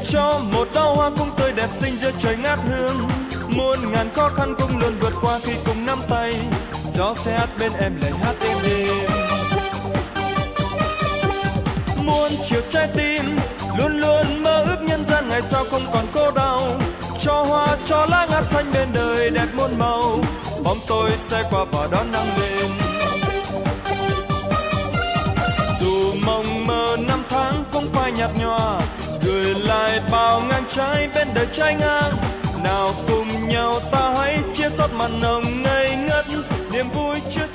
cho một đóa hoa cũng tươi đẹp xinh giữa trời ngát hương. Muôn ngàn khó khăn cũng luôn vượt qua khi cùng nắm tay. Gió sẽ hát bên em lời hát êm đềm. Muôn chiều trái tim luôn luôn mơ ước nhân gian ngày sau không còn cô đau. Cho hoa cho lá ngát xanh bên đời đẹp muôn màu. Bóng tôi sẽ qua và đón nắng lên. Dù mộng mơ năm tháng cũng phai nhạt nhòa, gửi lại bao ngang trái bên đời trái ngang. Nào cùng nhau ta hãy chia sót màn nồng ngây ngất, niềm vui chưa